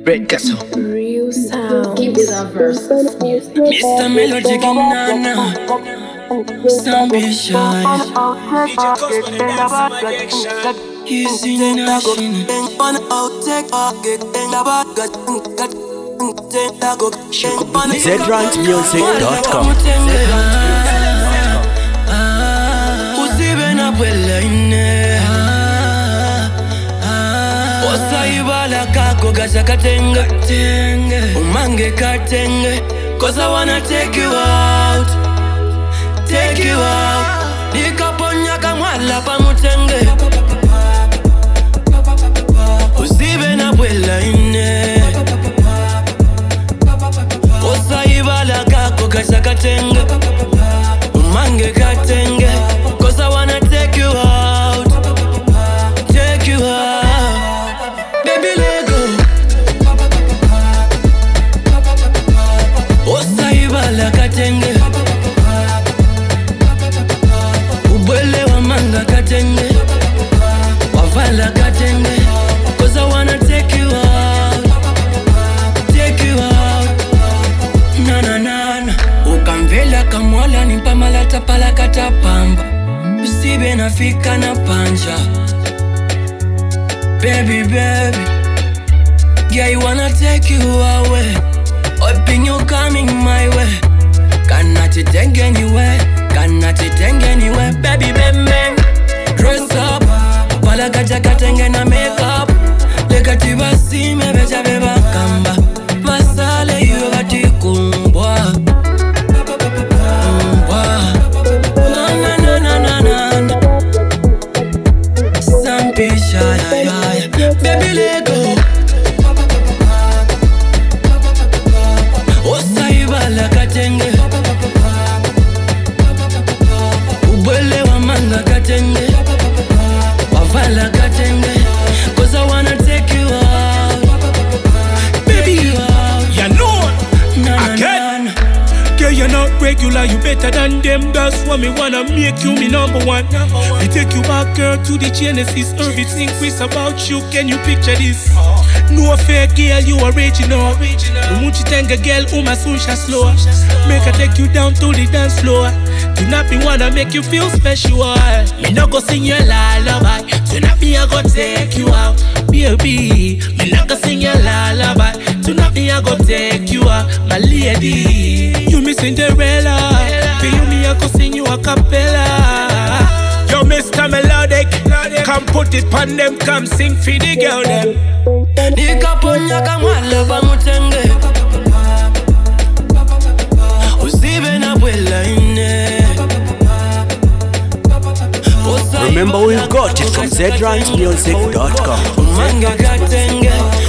Red Castle. Real sound. Keep it up verse music. Mr. Melody Nana, Sambition. He's in action. ZRantMusic.com. Usibena kwela ine. Osaibala kako gacha katenge. Umange katenge. 'Cause I wanna take you out. Take you out. Nikaponya kamwala pamutenge. Usibena kwela ine. Osaibala kako gacha katenge. Umange katenge. 'Cause I wanna take you out. Take you out. Baby Lego. Osaibala katenge. Ubele wa manga katenge. Wavala katenge. 'Cause I wanna take you out. Take you out. Na na na na. Ukamvela kamwala nimpamala tapala katapamba. Usibe nafika na panja. Baby, baby. Yeah, I wanna take you away. Hoping you coming my way. Cannot it take anywhere. Cannot it take anywhere. Baby, baby. Dress up. Pala kaja katenge na makeup. Lekati basi mebeja beba kamba. Basale yu bati kumbwa. Kumbwa. Na na na na na na. Sampisha ya ya ya. Baby Lego. Osaibala katenge. Ubele wa manga katenge. Wavala katenge. 'Cause I wanna take you out. Baby, you out. You know, Na na again. na. Girl, you're not regular, you better than them. That's why me wanna make you me number one. We take you back, girl, to the Genesis. Everything is about you, can you picture this? No fair girl, you original. Umuchi tenga girl, sunsha slow. Make her take you down to the dance floor. Tonight me wanna make you feel special. Me no go sing your lullaby. Tonight me I go take you out. Baby, me no go sing your lullaby. Tonight me I go take you out, my lady. You me Cinderella. Feel me I go sing you a cappella. Yo, Mr. Melodic, come put it on them, come sing for the girl them. Nikaponya kamwala pamutenge. Usibe na kwela ine. Remember, we've got it from ZRantMusic.com. Umange katenge.